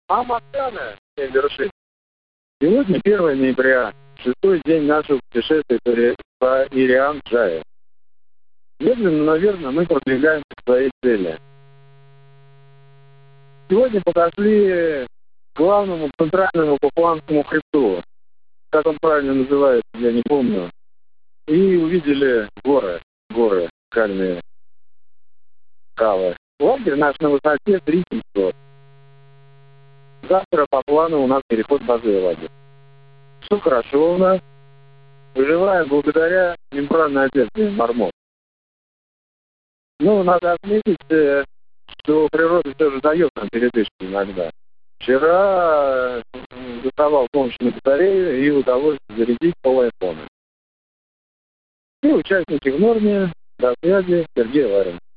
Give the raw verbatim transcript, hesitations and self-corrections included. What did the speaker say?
Амасана, вершит. Сегодня первое ноября, шестой день нашего путешествия по Ириан-Джае. Медленно, но верно мы продвигаемся к своей цели. Сегодня подошли к главному центральному Папуанскому хребту. Как он правильно называется, я не помню. И увидели горы, горы скальные, скалы. Лагерь наш на высоте три тысячи семьсот. Завтра по плану у нас переход базы лагерь. Все хорошо у нас. Выживаем благодаря мембранной одежде «Мармот». Ну, надо отметить, что природа все же дает нам передышку иногда. Вчера доставал помощь на батарею и удалось зарядить пол айфона. И участники в норме. До связи. Сергей Ларин.